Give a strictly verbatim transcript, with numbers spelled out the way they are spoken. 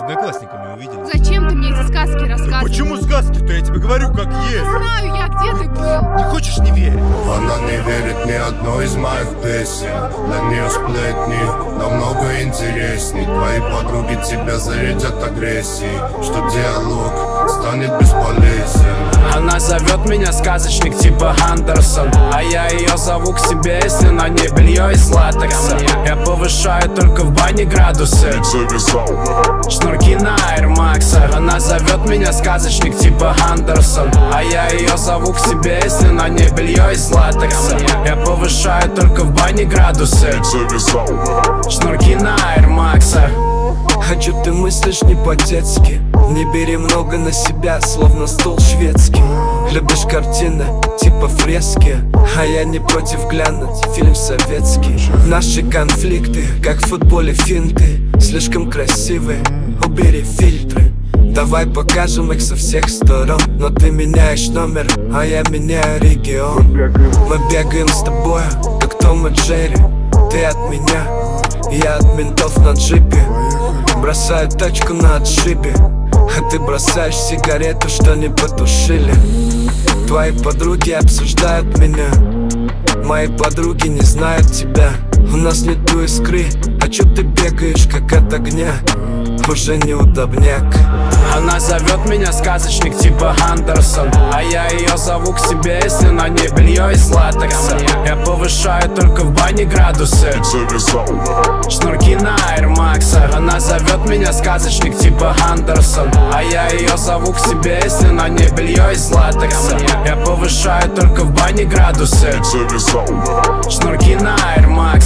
одноклассниками увидели. Зачем ты мне эти сказки рассказываешь? Почему сказки-то? Я тебе говорю, как есть. Знаю я, где ты был. Не хочешь — не верь. Она не верит ни одной из моих песен. Для нее сплетни намного интересней. Твои подруги тебя зарядят агрессией, что диалог станет бесполезен. Она зовет меня сказочник типа Андерсон, а я ее зову к себе, если на ней белье из латекса. Я повышаю только в бане градусы, шнурки на Air Max. Она зовет меня сказочник типа Андерсон, а я ее зову к себе, если на ней белье из латекса. Я повышаю только в бане градусы, шнурки на Air Max. А чё ты мыслишь не по-детски? Не бери много на себя, словно стол шведский. Любишь картины, типа фрески, а я не против глянуть фильм советский. Наши конфликты, как в футболе финты, слишком красивые, убери фильтры. Давай покажем их со всех сторон. Но ты меняешь номер, а я меняю регион. Мы бегаем с тобой, как Том и Джерри. Ты от меня, я от ментов на джипе. Бросаю тачку на отшибе, а ты бросаешь сигарету, что не потушили. Твои подруги обсуждают меня, мои подруги не знают тебя. У нас нету искры, а чё ты бегаешь, как от огня? Уже неудобняк. Она зовет меня сказочник типа Андерсон, а я ее зову к себе, если на ней белье из латекса. Я повышаю только в бане градусы, шнурки на Air Max. Она зовет меня сказочник типа Андерсон, а я ее зову к себе, если на ней белье из латекса. Я повышаю только в бане градусы, шнурки на Air Max.